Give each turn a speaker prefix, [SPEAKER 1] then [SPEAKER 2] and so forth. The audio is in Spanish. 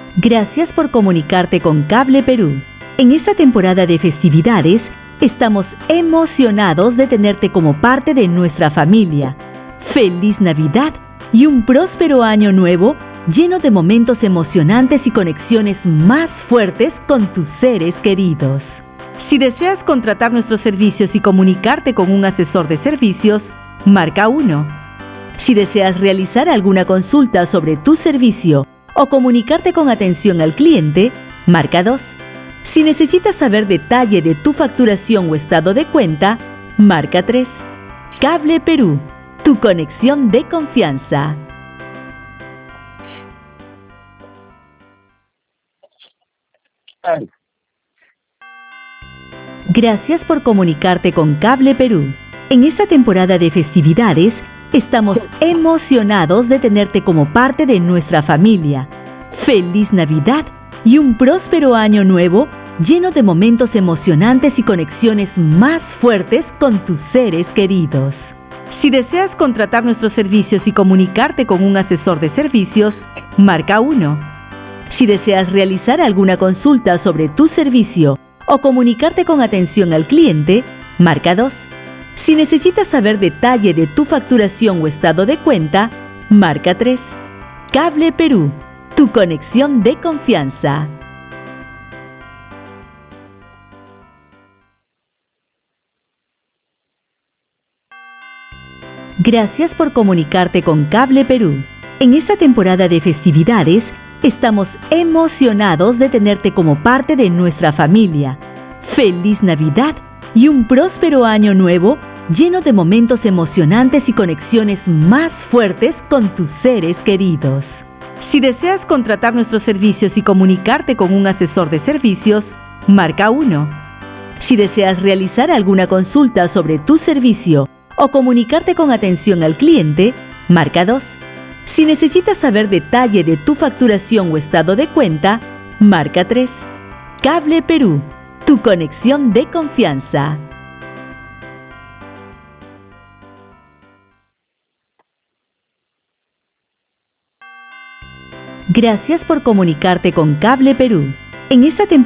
[SPEAKER 1] Gracias por comunicarte con Cable Perú. En esta temporada de festividades, estamos emocionados de tenerte como parte de nuestra familia. ¡Feliz Navidad y un próspero año nuevo lleno de momentos emocionantes y conexiones más fuertes con tus seres queridos! Si deseas contratar nuestros servicios y comunicarte con un asesor de servicios, marca 1. Si deseas realizar alguna consulta sobre tu servicio o comunicarte con atención al cliente, marca 2. Si necesitas saber detalle de tu facturación o estado de cuenta, marca 3. Cable Perú, tu conexión de confianza. Gracias por comunicarte con Cable Perú. En esta temporada de festividades, estamos emocionados de tenerte como parte de nuestra familia. ¡Feliz Navidad y un próspero año nuevo lleno de momentos emocionantes y conexiones más fuertes con tus seres queridos! Si deseas contratar nuestros servicios y comunicarte con un asesor de servicios, marca 1. Si deseas realizar alguna consulta sobre tu servicio o comunicarte con atención al cliente, marca 2. Si necesitas saber detalle de tu facturación o estado de cuenta, marca 3. Cable Perú, tu conexión de confianza. Gracias por comunicarte con Cable Perú. En esta temporada de festividades, estamos emocionados de tenerte como parte de nuestra familia. ¡Feliz Navidad y un próspero año nuevo lleno de momentos emocionantes y conexiones más fuertes con tus seres queridos! Si deseas contratar nuestros servicios y comunicarte con un asesor de servicios, marca 1. Si deseas realizar alguna consulta sobre tu servicio o comunicarte con atención al cliente, marca 2. Si necesitas saber detalle de tu facturación o estado de cuenta, marca 3. Cable Perú, tu conexión de confianza. Gracias por comunicarte con Cable Perú. En esta temporada